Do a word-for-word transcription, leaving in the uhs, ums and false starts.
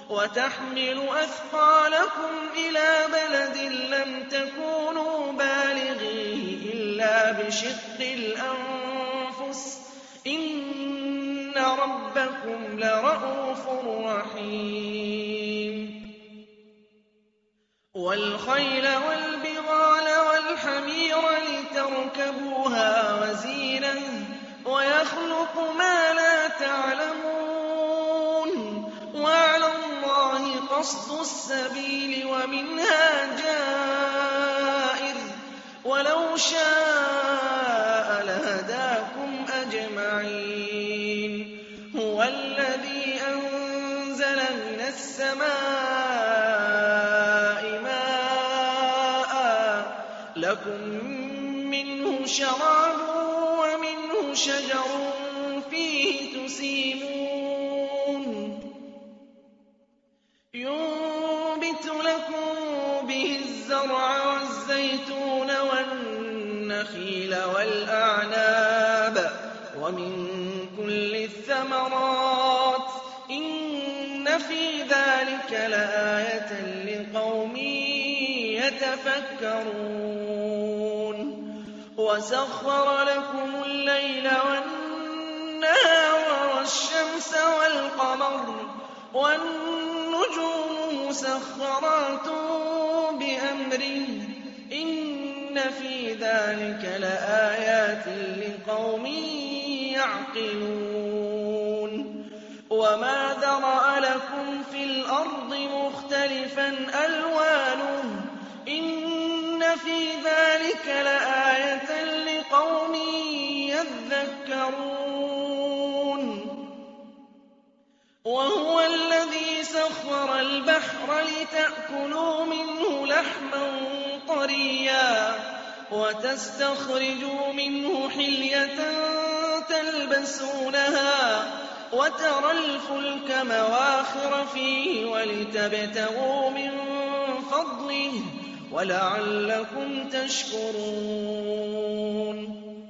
وَتَحْمِلُ أَثْقَالَكُمْ إِلَىٰ بَلَدٍ لَّمْ تَكُونُوا بَالِغِيهِ إِلَّا بِشِقِّ الْأَنفُسِ ۚ إِنَّ رَبَّكُمْ لَرَءُوفٌ رَّحِيمٌ وَالْخَيْلَ وَالْبِغَالَ وَالْحَمِيرَ لِتَرْكَبُوهَا وَزِينَةً ۚ وَيَخْلُقُ مَا لَا تَعْلَمُونَ ۚ وَعَلَى اللَّهِ قَصْدُ السَّبِيلِ وَمِنْهَا جَائِرٌ ۚ وَلَوْ شَاءَ لَهَدَاكُمْ أَجْمَعِينَ هُوَ الَّذِي أَنزَلَ مِنَ السَّمَاءِ مَاءً لَّكُم مِّنْهُ شَرَابٌ وَمِنْهُ شَجَرٌ فِيهِ تُسِيمُونَ يُنبِتُ لَكُم بِهِ الزَّرْعَ وَالزَّيْتُونَ وَالنَّخِيلَ وَالْأَعْنَابَ وَمِن كُلِّ الثَّمَرَاتِ ۚ إِنَّ فِي ذَٰلِكَ لَآيَةً لِّقَوْمٍ يَتَفَكَّرُونَ وَسَخَّرَ لَكُمُ اللَّيْلَ وَالنَّهَارَ وَالشَّمْسَ وَالْقَمَرَ وَالنُّجُومُ مُسَخَّرَاتٌ بِأَمْرِهِ ۗ إِنَّ فِي ذَٰلِكَ لَآيَاتٍ لِّقَوْمٍ يَعْقِلُونَ وَمَا ذَرَأَ لَكُمْ فِي الْأَرْضِ مُخْتَلِفًا أَلْوَانُهُ ۗ إِنَّ فِي ذَٰلِكَ لَآيَةً لِّقَوْمٍ يَذَّكَّرُونَ وَهُوَ الَّذِي سَخَّرَ الْبَحْرَ لِتَأْكُلُوا مِنْهُ لَحْمًا طَرِيًّا وَتَسْتَخْرِجُوا مِنْهُ حِلْيَةً تَلْبَسُونَهَا وَتَرَى الْفُلْكَ مَوَاخِرَ فِيهِ وَلِتَبْتَغُوا مِن فَضْلِهِ وَلَعَلَّكُمْ تَشْكُرُونَ